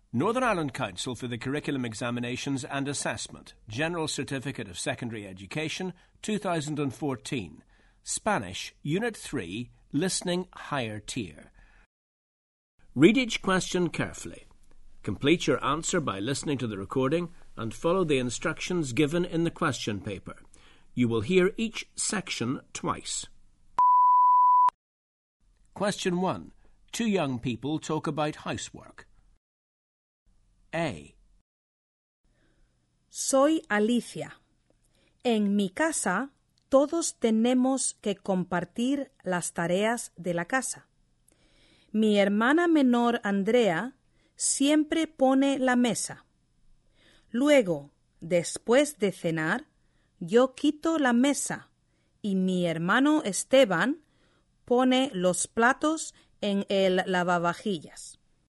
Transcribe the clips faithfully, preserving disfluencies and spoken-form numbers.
Northern Ireland Council for the Curriculum Examinations and Assessment, General Certificate of Secondary Education, two thousand fourteen. Spanish, Unit three, Listening Higher Tier. Read each question carefully. Complete your answer by listening to the recording and follow the instructions given in the question paper. You will hear each section twice. Question one. Two young people talk about housework. A. Soy Alicia. En mi casa todos tenemos que compartir las tareas de la casa. Mi hermana menor Andrea siempre pone la mesa. Luego, después de cenar, yo quito la mesa y mi hermano Esteban pone los platos en el lavavajillas.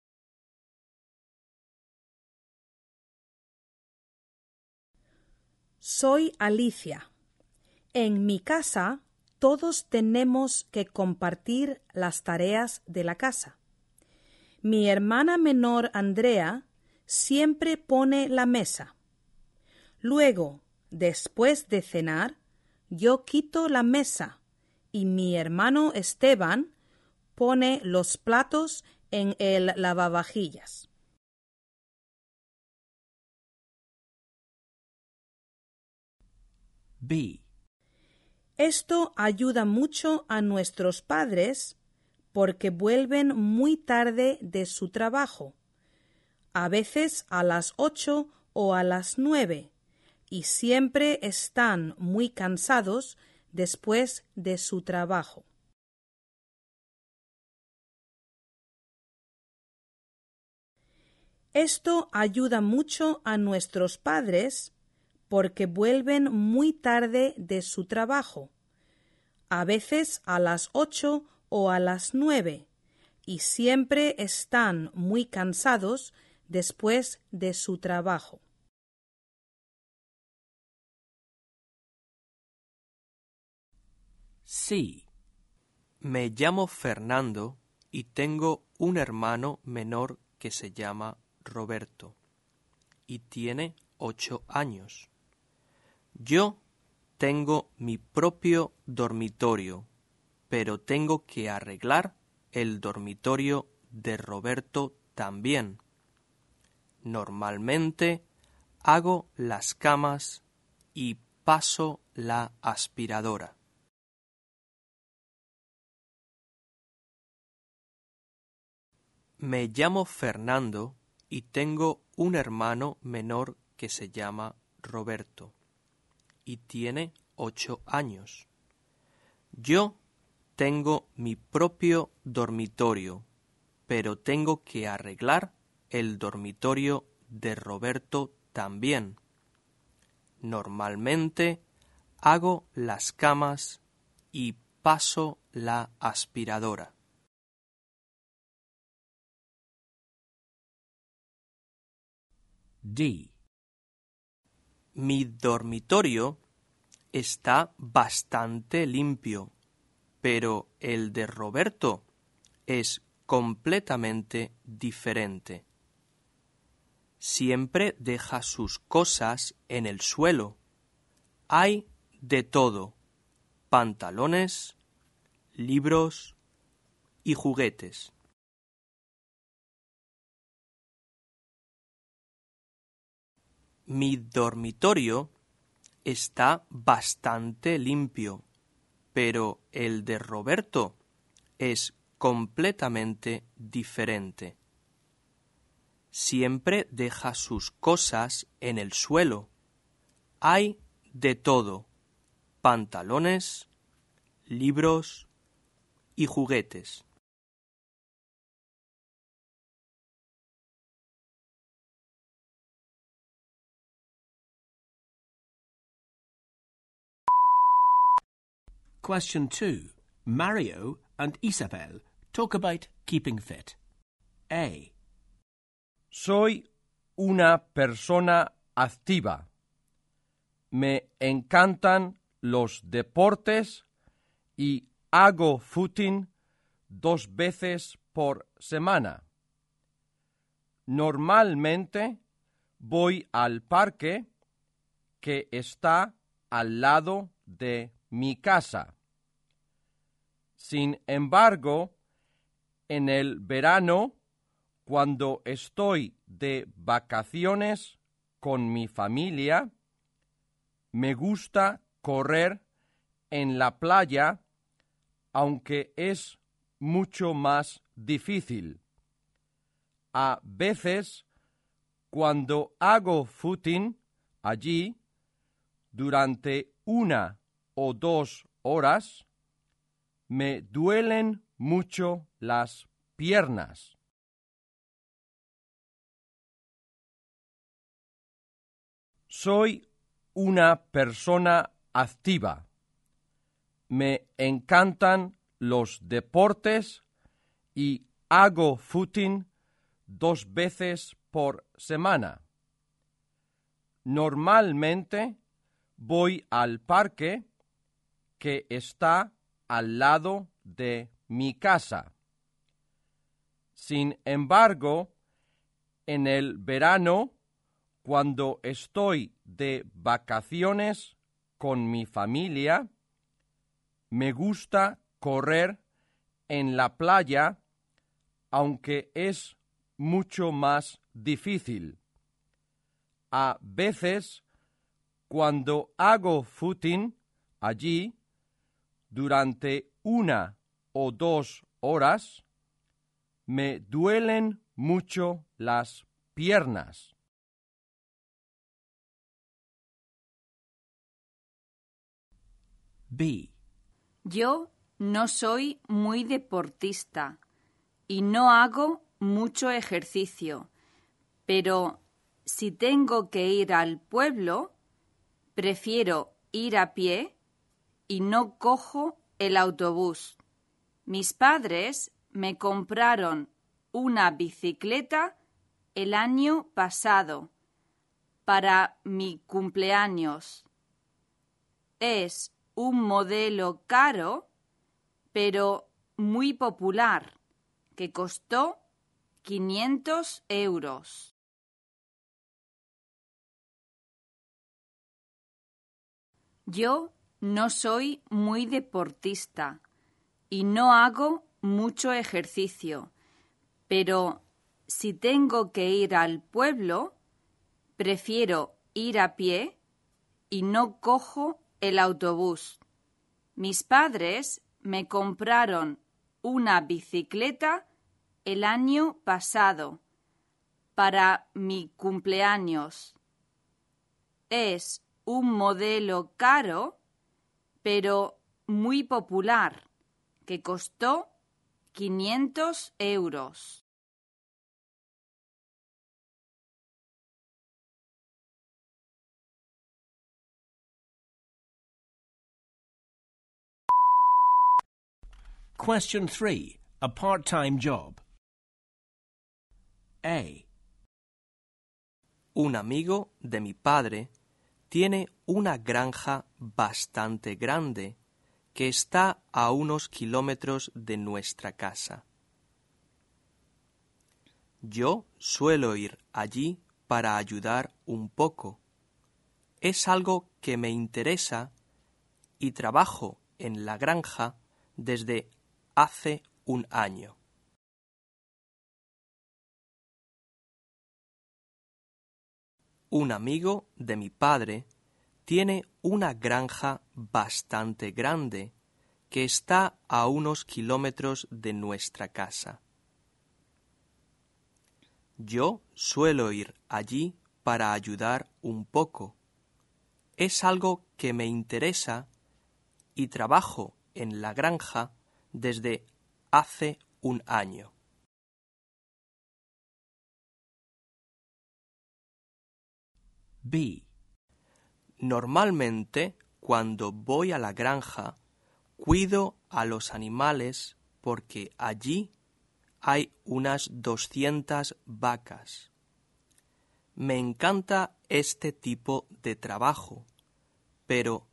Soy Alicia. En mi casa todos tenemos que compartir las tareas de la casa. Mi hermana menor Andrea siempre pone la mesa. Luego, después de cenar, yo quito la mesa y mi hermano Esteban pone los platos en el lavavajillas. B. Esto ayuda mucho a nuestros padres porque vuelven muy tarde de su trabajo, a veces a las ocho o a las nueve, y siempre están muy cansados después de su trabajo. Esto ayuda mucho a nuestros padres porque vuelven muy tarde de su trabajo, a veces a las ocho o a las nueve, y siempre están muy cansados después de su trabajo. Sí. Me llamo Fernando y tengo un hermano menor que se llama Roberto y tiene ocho años. Yo tengo mi propio dormitorio, pero tengo que arreglar el dormitorio de Roberto también. Normalmente hago las camas y paso la aspiradora. Me llamo Fernando y tengo un hermano menor que se llama Roberto y tiene ocho años. Yo tengo mi propio dormitorio, pero tengo que arreglar el dormitorio de Roberto también. Normalmente hago las camas y paso la aspiradora. D. Mi dormitorio está bastante limpio, pero el de Roberto es completamente diferente. Siempre deja sus cosas en el suelo. Hay de todo: pantalones, libros y juguetes. Mi dormitorio está bastante limpio, pero el de Roberto es completamente diferente. Siempre deja sus cosas en el suelo. Hay de todo: pantalones, libros y juguetes. Question two. Mario and Isabel talk about keeping fit. A. Soy una persona activa. Me encantan los deportes y hago footing dos veces por semana. Normalmente voy al parque que está al lado de mi casa. Sin embargo, en el verano, cuando estoy de vacaciones con mi familia, me gusta correr en la playa, aunque es mucho más difícil. A veces, cuando hago footing allí, durante una o dos horas, me duelen mucho las piernas. Soy una persona activa. Me encantan los deportes y hago footing dos veces por semana. Normalmente voy al parque que está al lado de mi casa. Sin embargo, en el verano, cuando estoy de vacaciones con mi familia, me gusta correr en la playa, aunque es mucho más difícil. A veces, cuando hago footing allí, durante una o dos horas, me duelen mucho las piernas. B. Yo no soy muy deportista y no hago mucho ejercicio, pero si tengo que ir al pueblo, prefiero ir a pie y no cojo el autobús. Mis padres me compraron una bicicleta el año pasado para mi cumpleaños. Es un modelo caro, pero muy popular, que costó quinientos euros. Yo no soy muy deportista y no hago mucho ejercicio, pero si tengo que ir al pueblo, prefiero ir a pie y no cojo el autobús. Mis padres me compraron una bicicleta el año pasado para mi cumpleaños. Es un modelo caro, pero muy popular, que costó quinientos euros. Question three. A part-time job. A. Un amigo de mi padre tiene una granja bastante grande que está a unos kilómetros de nuestra casa. Yo suelo ir allí para ayudar un poco. Es algo que me interesa y trabajo en la granja desde hace un año. Un amigo de mi padre tiene una granja bastante grande que está a unos kilómetros de nuestra casa. Yo suelo ir allí para ayudar un poco. Es algo que me interesa y trabajo en la granja desde hace un año. B. Normalmente, cuando voy a la granja, cuido a los animales porque allí hay unas doscientas vacas. Me encanta este tipo de trabajo, pero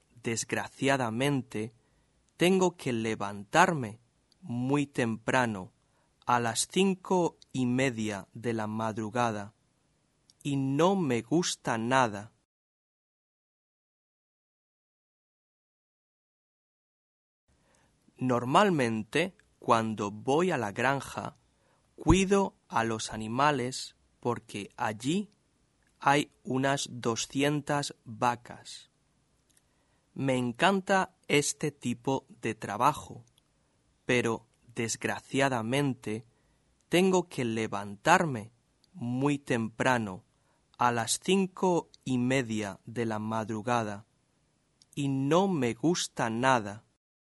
desgraciadamente tengo que levantarme muy temprano a las cinco y media de la madrugada y no me gusta nada. Normalmente, cuando voy a la granja, cuido a los animales porque allí hay unas doscientas vacas. Me encanta este tipo de trabajo, pero desgraciadamente tengo que levantarme muy temprano, a las cinco y media de la madrugada, y no me gusta nada.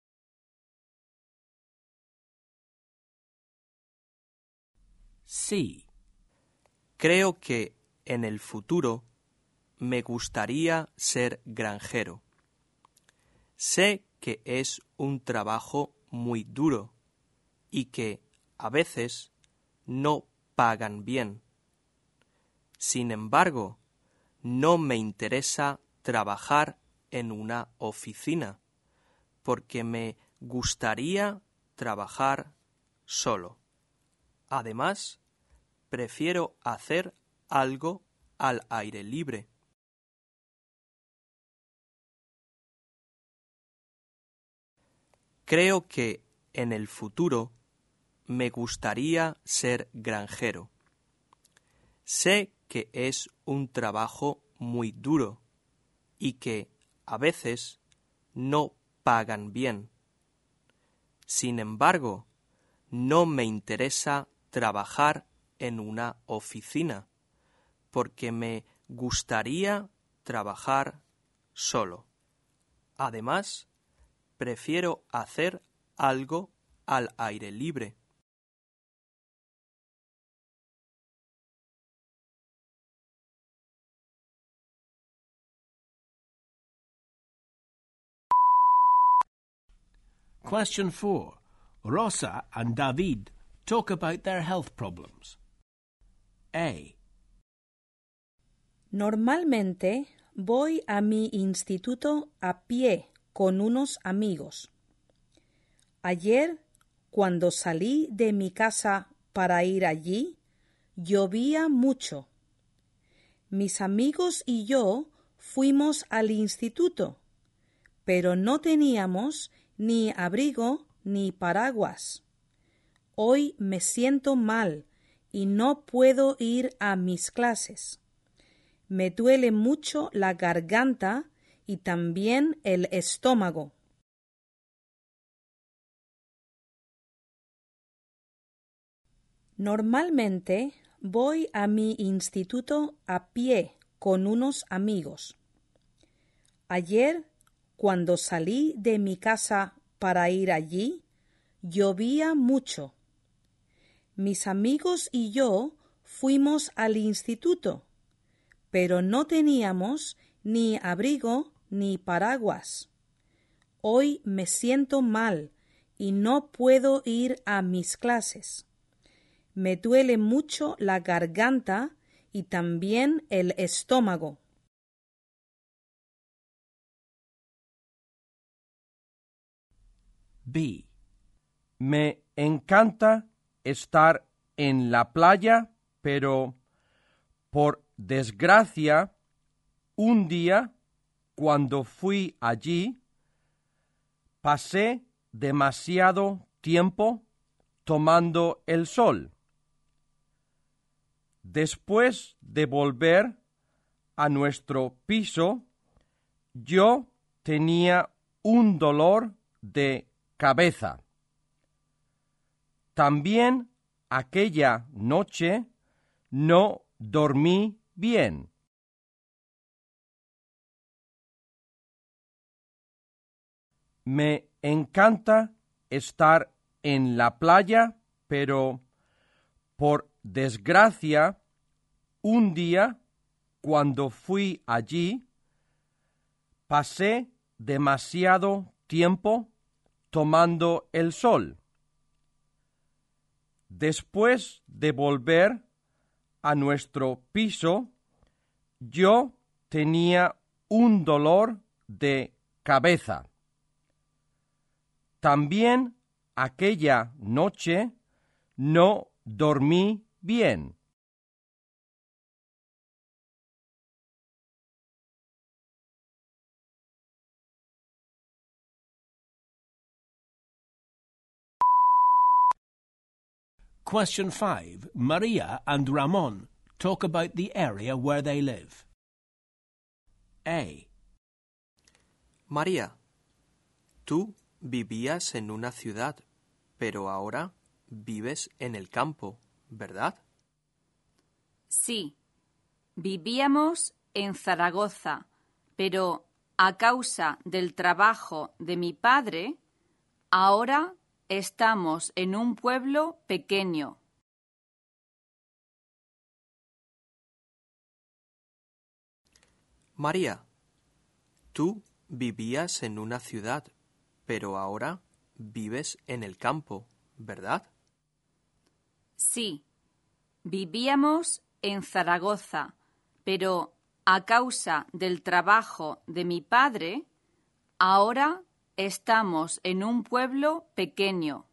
C. Creo que en el futuro me gustaría ser granjero. Sé que es un trabajo muy duro y que a veces no pagan bien. Sin embargo, no me interesa trabajar en una oficina porque me gustaría trabajar solo. Además, prefiero hacer algo al aire libre. Creo que en el futuro me gustaría ser granjero. Sé que es un trabajo muy duro y que a veces no pagan bien. Sin embargo, no me interesa trabajar en una oficina porque me gustaría trabajar solo. Además, prefiero hacer algo al aire libre. Question four. Rosa and David talk about their health problems. A. Normalmente voy a mi instituto a pie con unos amigos. Ayer, cuando salí de mi casa para ir allí, llovía mucho. Mis amigos y yo fuimos al instituto, pero no teníamos ni abrigo ni paraguas. Hoy me siento mal y no puedo ir a mis clases. Me duele mucho la garganta y también el estómago. Normalmente voy a mi instituto a pie con unos amigos. Ayer, cuando salí de mi casa para ir allí, llovía mucho. Mis amigos y yo fuimos al instituto, pero no teníamos ni abrigo ni paraguas. Hoy me siento mal y no puedo ir a mis clases. Me duele mucho la garganta y también el estómago. B. Me encanta estar en la playa, pero por desgracia, un día, cuando fui allí, pasé demasiado tiempo tomando el sol. Después de volver a nuestro piso, yo tenía un dolor de cabeza. También aquella noche no dormí bien. Me encanta estar en la playa, pero por desgracia, un día, cuando fui allí, pasé demasiado tiempo tomando el sol. Después de volver a nuestro piso, yo tenía un dolor de cabeza. También aquella noche no dormí bien. Question five. Maria and Ramon talk about the area where they live. A. María, tú vivías en una ciudad, pero ahora vives en el campo, ¿verdad? Sí, vivíamos en Zaragoza, pero a causa del trabajo de mi padre, ahora estamos en un pueblo pequeño. María, tú vivías en una ciudad, pero ahora vives en el campo, ¿verdad? Sí, vivíamos en Zaragoza, pero a causa del trabajo de mi padre, ahora estamos en un pueblo pequeño.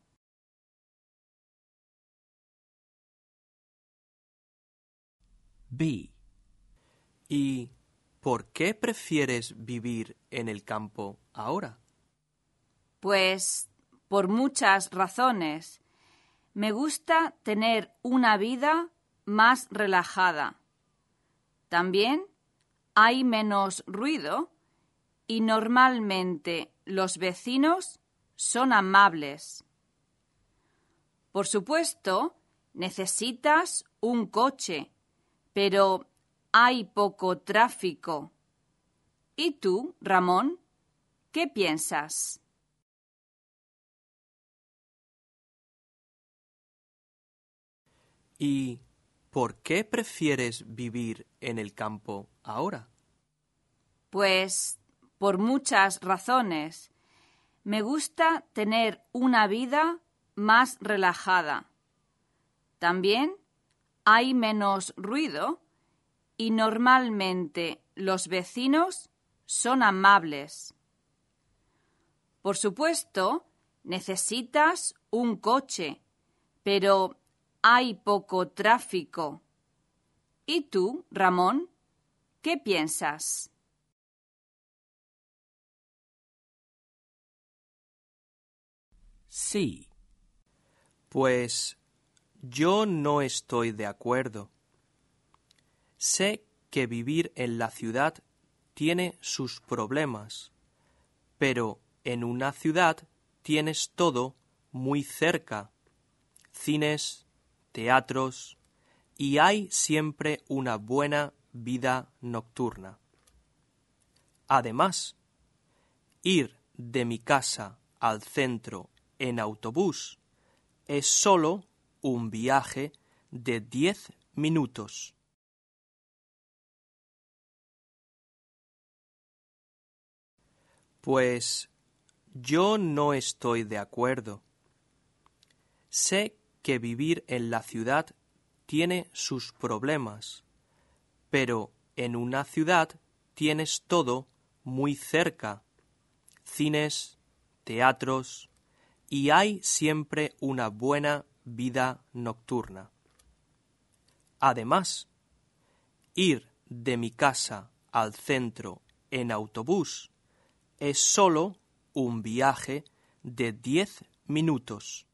B. ¿Y por qué prefieres vivir en el campo ahora? Pues por muchas razones. Me gusta tener una vida más relajada. También hay menos ruido y normalmente los vecinos son amables. Por supuesto, necesitas un coche, pero hay poco tráfico. ¿Y tú, Ramón, qué piensas? ¿Y por qué prefieres vivir en el campo ahora? Pues por muchas razones. Me gusta tener una vida más relajada. También hay menos ruido y normalmente los vecinos son amables. Por supuesto, necesitas un coche, pero hay poco tráfico. ¿Y tú, Ramón, qué piensas? C. Pues yo no estoy de acuerdo. Sé que vivir en la ciudad tiene sus problemas, pero en una ciudad tienes todo muy cerca: cines, teatros, y hay siempre una buena vida nocturna. Además, ir de mi casa al centro en autobús es solo un viaje de diez minutos. Pues yo no estoy de acuerdo. Sé que vivir en la ciudad tiene sus problemas, pero en una ciudad tienes todo muy cerca: cines, teatros, y hay siempre una buena vida nocturna. Además, ir de mi casa al centro en autobús es solo un viaje de diez minutos.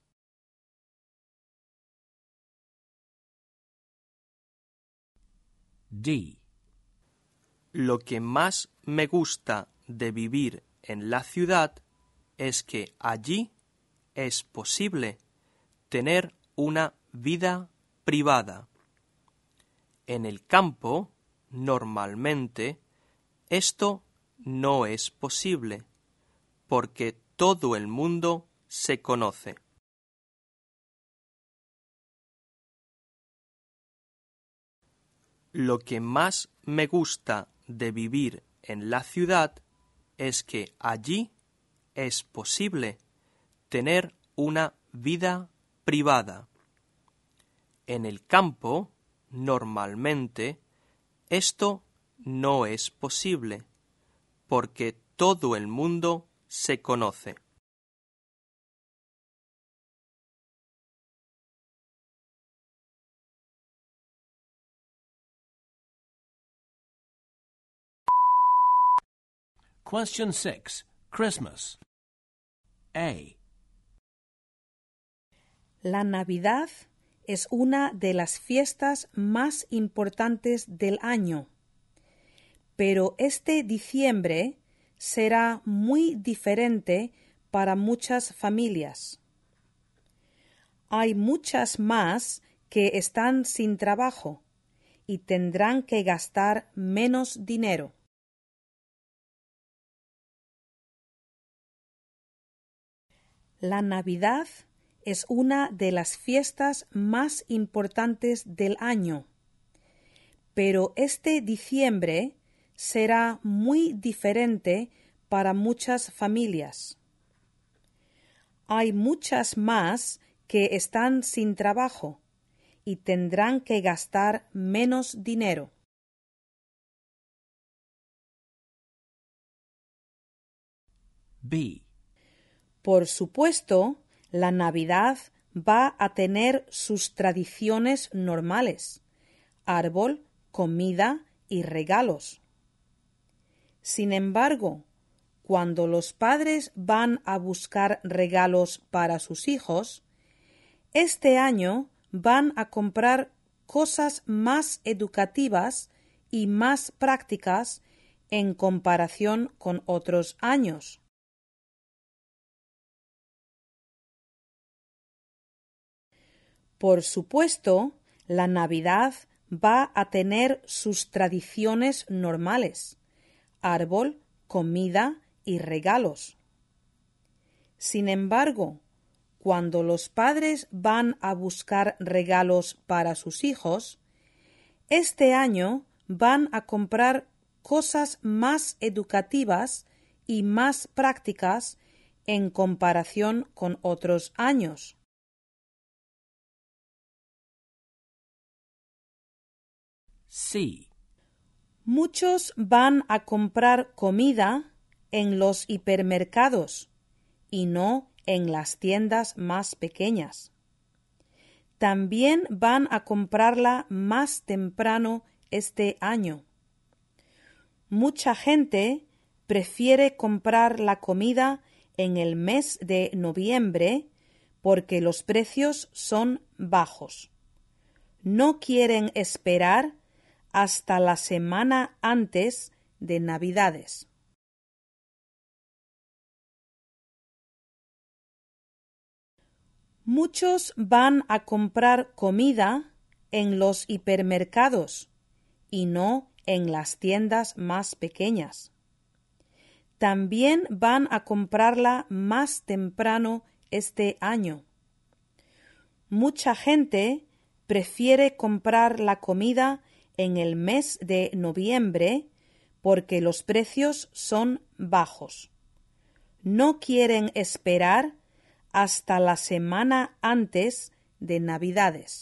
D. Lo que más me gusta de vivir en la ciudad es que allí es posible tener una vida privada. En el campo, normalmente, esto no es posible, porque todo el mundo se conoce. Lo que más me gusta de vivir en la ciudad es que allí es posible tener una vida privada. En el campo, normalmente, esto no es posible, porque todo el mundo se conoce. Question six. Christmas. A. La Navidad es una de las fiestas más importantes del año, pero este diciembre será muy diferente para muchas familias. Hay muchas más que están sin trabajo y tendrán que gastar menos dinero. La Navidad es una de las fiestas más importantes del año, pero este diciembre será muy diferente para muchas familias. Hay muchas más que están sin trabajo y tendrán que gastar menos dinero. B. Por supuesto, la Navidad va a tener sus tradiciones normales: árbol, comida y regalos. Sin embargo, cuando los padres van a buscar regalos para sus hijos, este año van a comprar cosas más educativas y más prácticas en comparación con otros años. Por supuesto, la Navidad va a tener sus tradiciones normales: árbol, comida y regalos. Sin embargo, cuando los padres van a buscar regalos para sus hijos, este año van a comprar cosas más educativas y más prácticas en comparación con otros años. C. Muchos van a comprar comida en los hipermercados y no en las tiendas más pequeñas. También van a comprarla más temprano este año. Mucha gente prefiere comprar la comida en el mes de noviembre porque los precios son bajos. No quieren esperar hasta la semana antes de Navidades. Muchos van a comprar comida en los hipermercados y no en las tiendas más pequeñas. También van a comprarla más temprano este año. Mucha gente prefiere comprar la comida en el mes de noviembre porque los precios son bajos. No quieren esperar hasta la semana antes de Navidades.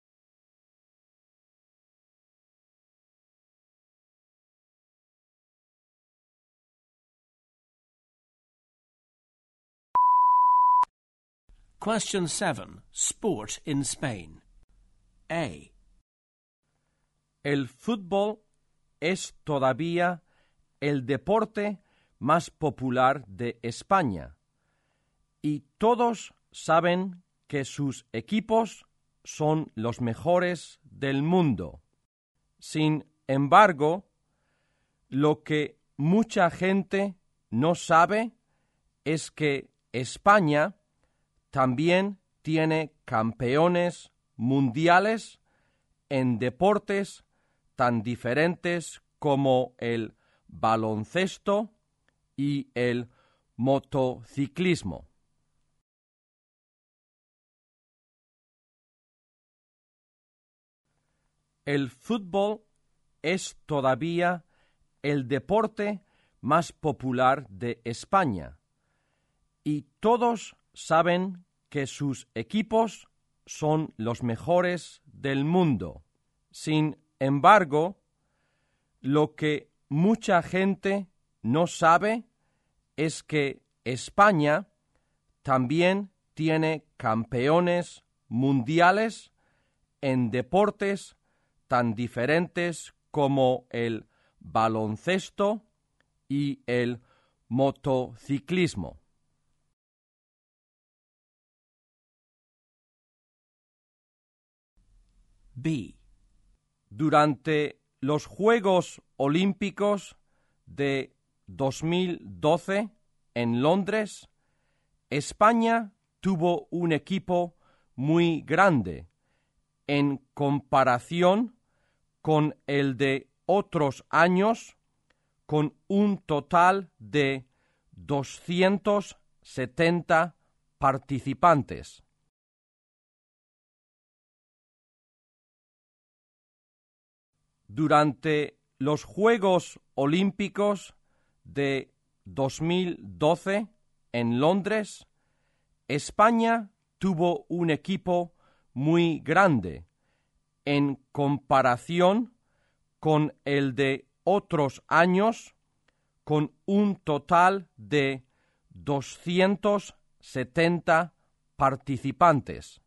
Question seven. Sport in Spain. A. El fútbol es todavía el deporte más popular de España y todos saben que sus equipos son los mejores del mundo. Sin embargo, lo que mucha gente no sabe es que España también tiene campeones mundiales en deportes tan diferentes como el baloncesto y el motociclismo. El fútbol es todavía el deporte más popular de España y todos saben que sus equipos son los mejores del mundo. Sin embargo, lo que mucha gente no sabe es que España también tiene campeones mundiales en deportes tan diferentes como el baloncesto y el motociclismo. B. Durante los Juegos Olímpicos de dos mil doce en Londres, España tuvo un equipo muy grande en comparación con el de otros años, con un total de doscientos setenta participantes. Durante los Juegos Olímpicos de dos mil doce en Londres, España tuvo un equipo muy grande en comparación con el de otros años, con un total de doscientos setenta participantes.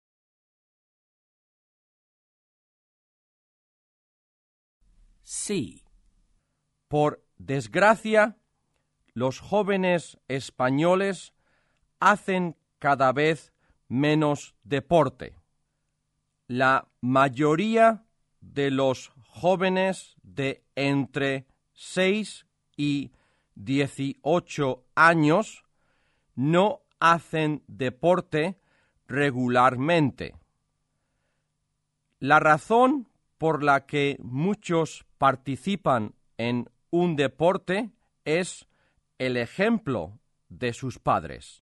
C. Por desgracia, los jóvenes españoles hacen cada vez menos deporte. La mayoría de los jóvenes de entre seis y dieciocho años no hacen deporte regularmente. La razón por la que muchos participan en un deporte es el ejemplo de sus padres.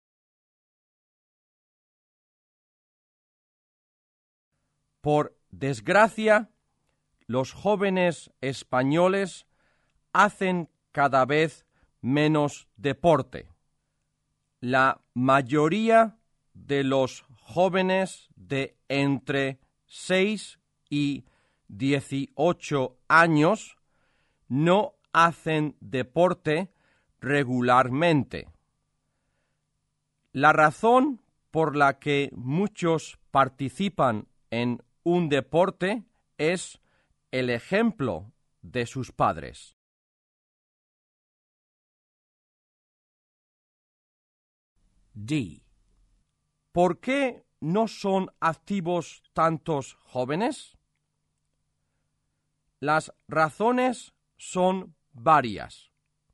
Por desgracia, los jóvenes españoles hacen cada vez menos deporte. La mayoría de los jóvenes de entre seis y dieciocho años no hacen deporte regularmente. La razón por la que muchos participan en un deporte es el ejemplo de sus padres. D. ¿Por qué no son activos tantos jóvenes? Las razones son varias.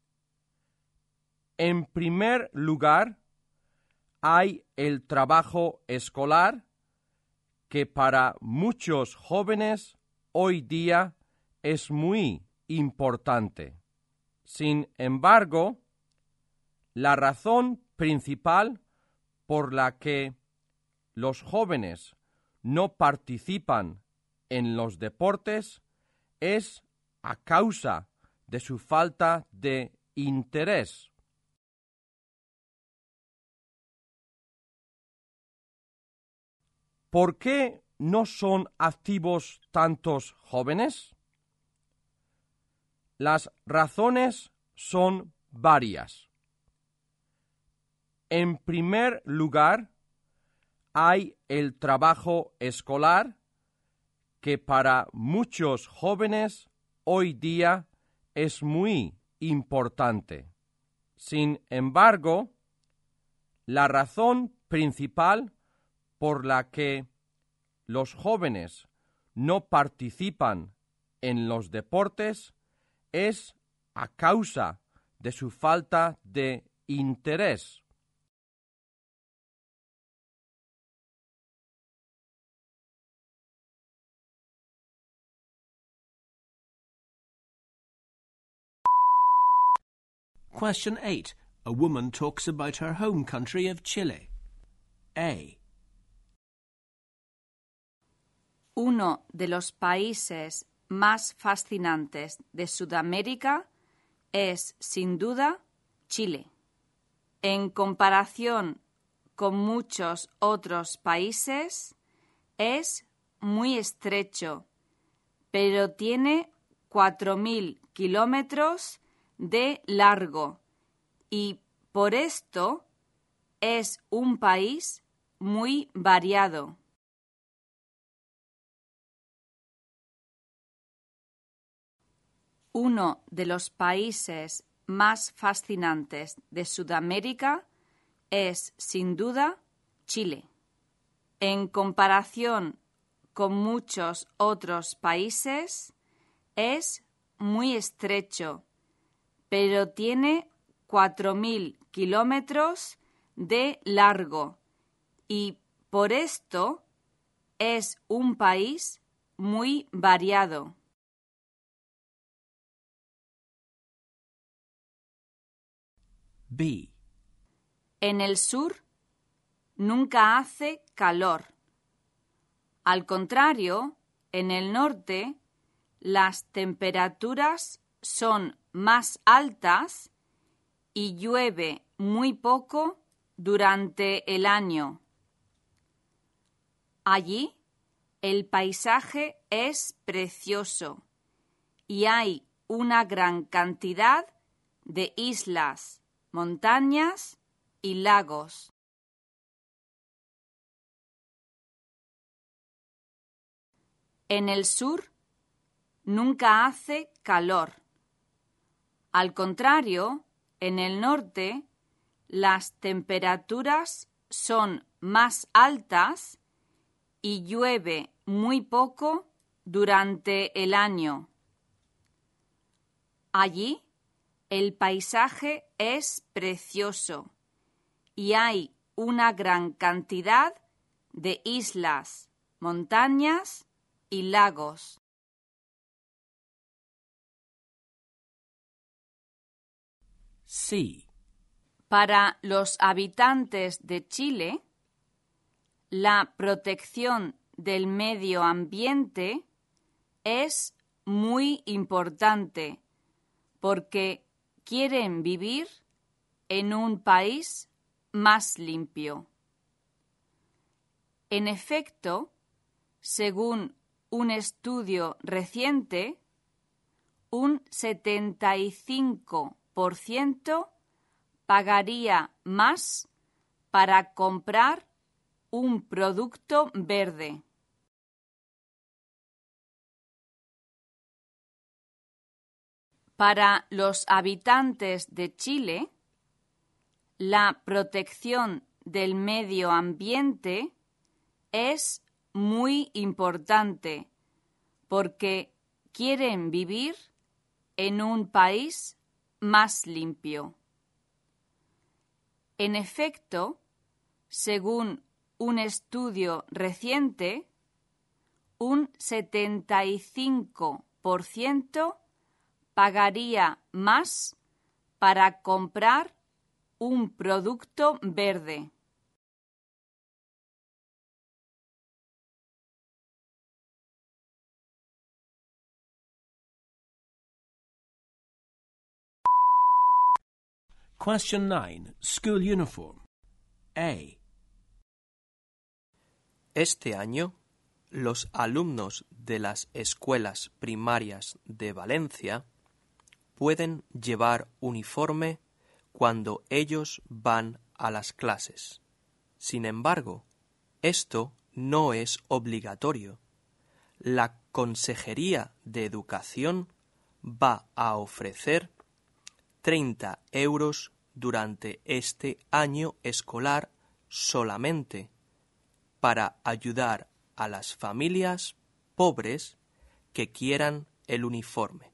En primer lugar, hay el trabajo escolar, que para muchos jóvenes hoy día es muy importante. Sin embargo, la razón principal por la que los jóvenes no participan en los deportes es a causa de su falta de interés. ¿Por qué no son activos tantos jóvenes? Las razones son varias. En primer lugar, hay el trabajo escolar, que para muchos jóvenes hoy día es muy importante. Sin embargo, la razón principal por la que los jóvenes no participan en los deportes es a causa de su falta de interés. Question eight. A woman talks about her home country of Chile. A. Uno de los países más fascinantes de Sudamérica es, sin duda, Chile. En comparación con muchos otros países, es muy estrecho, pero tiene cuatro mil kilómetros de largo y por esto es un país muy variado. Uno de los países más fascinantes de Sudamérica es, sin duda, Chile. En comparación con muchos otros países, es muy estrecho, pero tiene cuatro mil kilómetros de largo y por esto es un país muy variado. B. En el sur nunca hace calor. Al contrario, en el norte las temperaturas son más altas y llueve muy poco durante el año. Allí el paisaje es precioso y hay una gran cantidad de islas, montañas y lagos. En el sur nunca hace calor. Al contrario, en el norte las temperaturas son más altas y llueve muy poco durante el año. Allí el paisaje es precioso y hay una gran cantidad de islas, montañas y lagos. C. Para los habitantes de Chile, la protección del medio ambiente es muy importante porque quieren vivir en un país más limpio. En efecto, según un estudio reciente, un setenta y cinco por ciento pagaría más para comprar un producto verde. Para los habitantes de Chile, la protección del medio ambiente es muy importante porque quieren vivir en un país más limpio. En efecto, según un estudio reciente, un setenta y cinco por ciento pagaría más para comprar un producto verde. Question nine. School uniform. A. Este año, los alumnos de las escuelas primarias de Valencia pueden llevar uniforme cuando ellos van a las clases. Sin embargo, esto no es obligatorio. La Consejería de Educación va a ofrecer treinta euros durante este año escolar solamente para ayudar a las familias pobres que quieran el uniforme.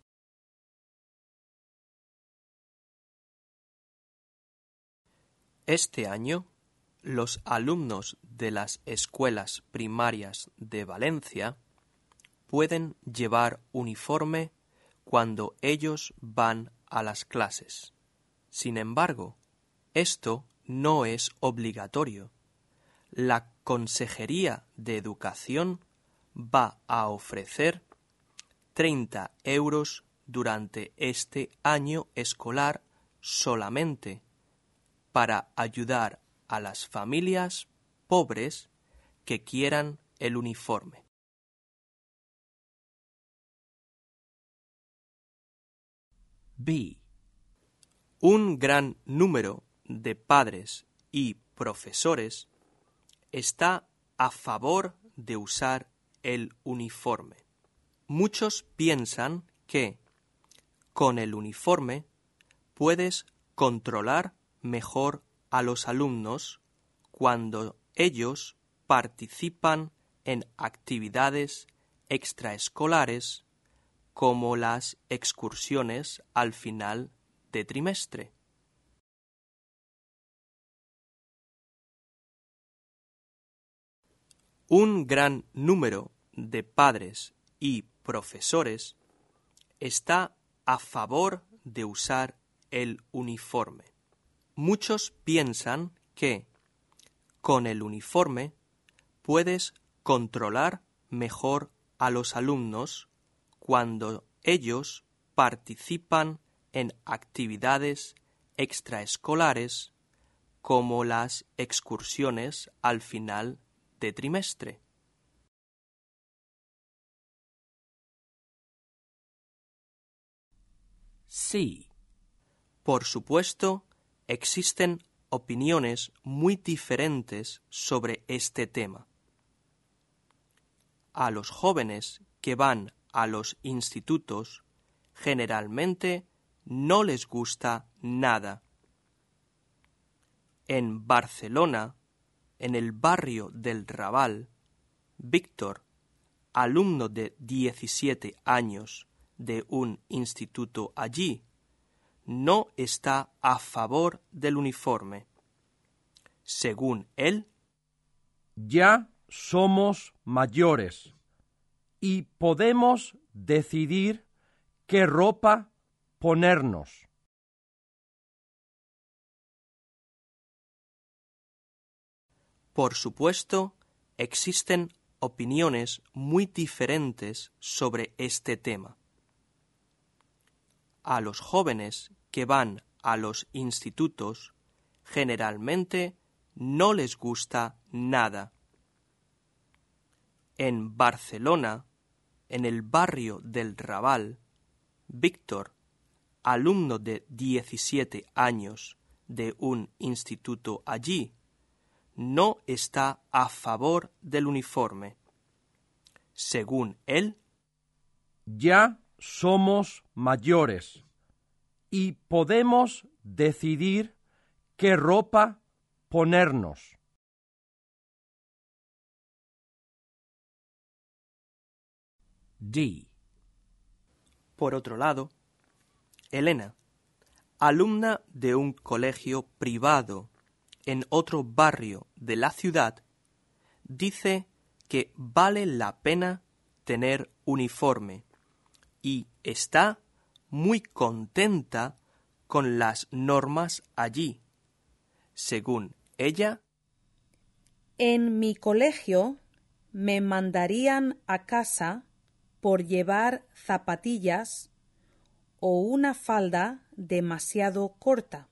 Este año, los alumnos de las escuelas primarias de Valencia pueden llevar uniforme cuando ellos van a las clases. Sin embargo, esto no es obligatorio. La Consejería de Educación va a ofrecer treinta euros durante este año escolar solamente para ayudar a las familias pobres que quieran el uniforme. B. Un gran número de padres y profesores está a favor de usar el uniforme. Muchos piensan que, con el uniforme, puedes controlar mejor a los alumnos cuando ellos participan en actividades extraescolares como las excursiones al final de trimestre. Un gran número de padres y profesores está a favor de usar el uniforme. Muchos piensan que con el uniforme puedes controlar mejor a los alumnos cuando ellos participan en actividades extraescolares como las excursiones al final de trimestre. C. Por supuesto, existen opiniones muy diferentes sobre este tema. A los jóvenes que van a los institutos generalmente no les gusta nada. En Barcelona, en el barrio del Raval, Víctor, alumno de diecisiete años de un instituto allí, no está a favor del uniforme. Según él, ya somos mayores y podemos decidir qué ropa ponernos. por supuesto, existen opiniones muy diferentes sobre este tema. A los jóvenes que van a los institutos generalmente no les gusta nada. En Barcelona, en el barrio del Raval, Víctor, alumno de diecisiete años de un instituto allí, no está a favor del uniforme. Según él, ya somos mayores y podemos decidir qué ropa ponernos. D. por otro lado, Elena, alumna de un colegio privado en otro barrio de la ciudad, dice que vale la pena tener uniforme y está muy contenta con las normas allí. Según ella, en mi colegio me mandarían a casa por llevar zapatillas o una falda demasiado corta.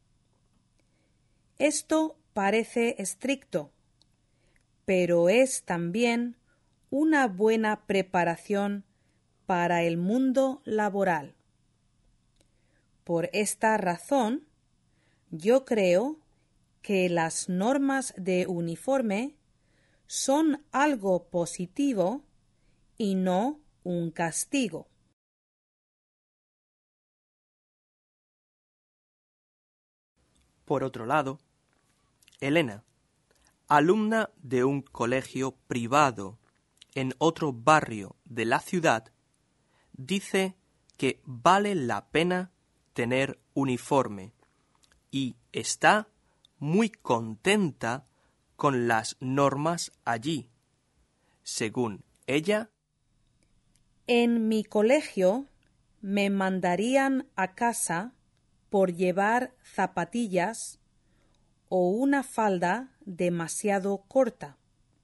Esto parece estricto, pero es también una buena preparación para el mundo laboral. Por esta razón, yo creo que las normas de uniforme son algo positivo y no un castigo. por otro lado, Elena, alumna de un colegio privado en otro barrio de la ciudad, dice que vale la pena tener uniforme y está muy contenta con las normas allí. Según ella, en mi colegio me mandarían a casa por llevar zapatillas o una falda demasiado corta.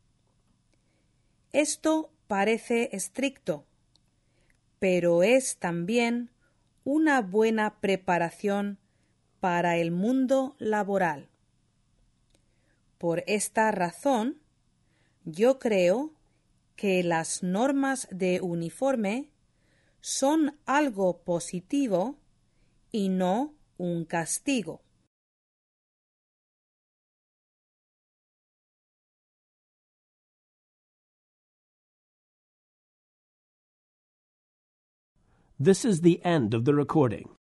Esto parece estricto, pero es también una buena preparación para el mundo laboral. Por esta razón, yo creo que las normas de uniforme son algo positivo y no un castigo. This is the end of the recording.